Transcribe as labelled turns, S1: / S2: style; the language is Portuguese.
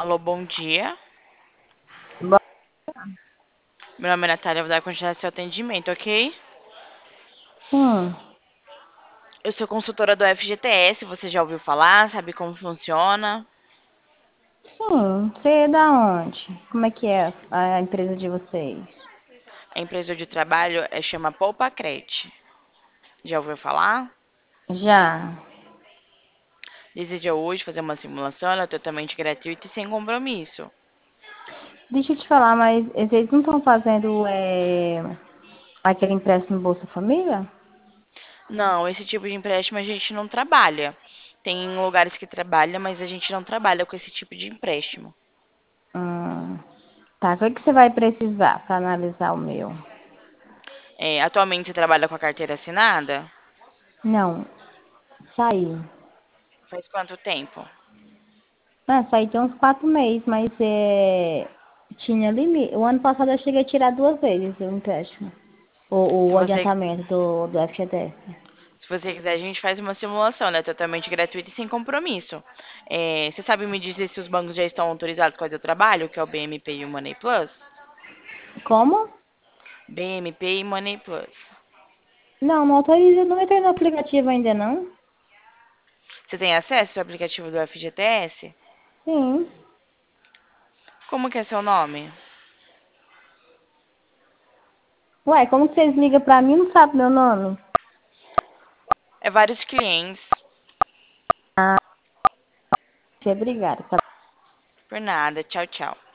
S1: Alô, bom dia.
S2: Bom,
S1: Meu nome é Natália, vou dar continuidade ao seu atendimento, ok?
S2: sim,
S1: Eu sou consultora do FGTS, você já ouviu falar? Sabe como funciona?
S2: sim. Você é da onde? Como é que é a empresa de vocês?
S1: A empresa de trabalho chama Poupacred. Já ouviu falar?
S2: Já.
S1: Deseja hoje fazer uma simulação, ela é totalmente gratuita e sem compromisso.
S2: Deixa eu te falar, mas vocês não estão fazendo aquele empréstimo Bolsa Família?
S1: Não, esse tipo de empréstimo a gente não trabalha. Tem lugares que trabalha, mas a gente não trabalha com esse tipo de empréstimo.
S2: Hum, tá, o que que você vai precisar para analisar o meu?
S1: Atualmente você trabalha com a carteira assinada?
S2: Não, saí.
S1: Faz quanto tempo?
S2: Ah, saí tem uns 4 meses, mas tinha limite. O ano passado eu cheguei a tirar 2 vezes o empréstimo. O
S1: Se você
S2: adiantamento do FGTS.
S1: Se você quiser, a gente faz uma simulação, né? Totalmente gratuita e sem compromisso. Você sabe me dizer se os bancos já estão autorizados a fazer o trabalho, que é o BMP e o Money Plus?
S2: Como?
S1: BMP e Money Plus.
S2: Não, não autoriza, não entrei no aplicativo ainda não.
S1: Você tem acesso ao aplicativo do FGTS?
S2: Sim.
S1: Como que é seu nome?
S2: Ué, como que vocês ligam pra mim e não sabem meu nome?
S1: É vários clientes.
S2: Ah, obrigada.
S1: Por nada. Tchau, tchau.